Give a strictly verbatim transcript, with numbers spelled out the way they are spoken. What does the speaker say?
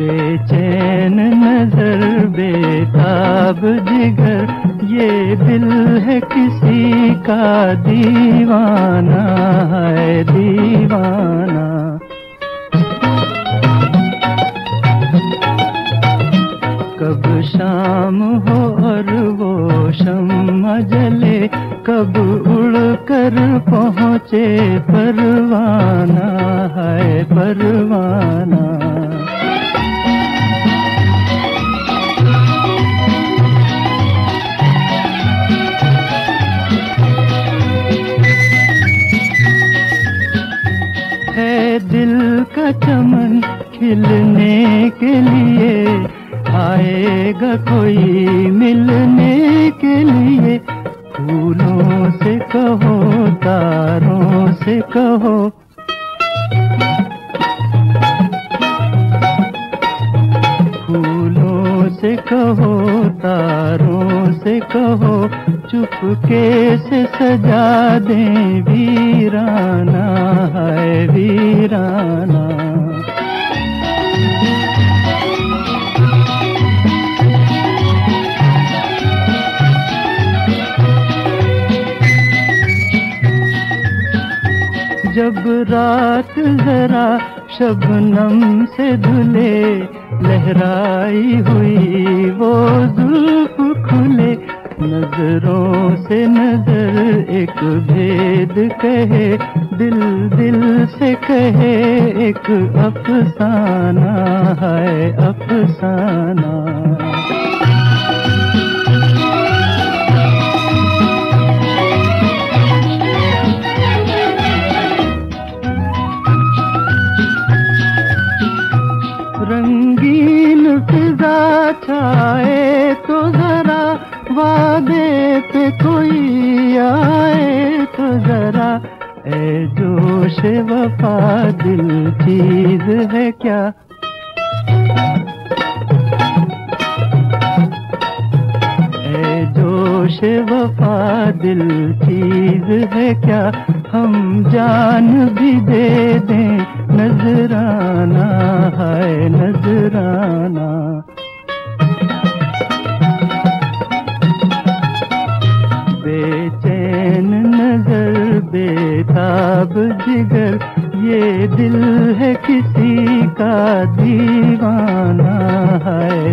बेचैन नजर बेताब जिगर, ये दिल है किसी का दीवाना है दीवाना। कब शाम हो और वो शम्मा जले, कब उड़कर पहुँचे परवाना है परवाना। है दिल का चमन खिलने के लिए, आएगा कोई मिलने के लिए। फूलों से कहो तारों से कहो, फूलों से कहो तारों से कहो, चुपके से सजा दें वीराना है वीराना। जब रात जरा शबनम से धुले, लहराई हुई वो जुल्फ खुले। नजरों से नजर एक भेद कहे, दिल दिल से कहे एक अफसाना है अफसाना। रंगीन फिजा छाए तो जरा, वादे पे कोई आए तो जरा। ए जोश वफा दिल चीज है क्या, ए जोश वफा दिल चीज है क्या। हम जान भी दे दें नजराना है नजराना। बेचैन नजर बेताब जिगर, ये दिल है किसी का दीवाना है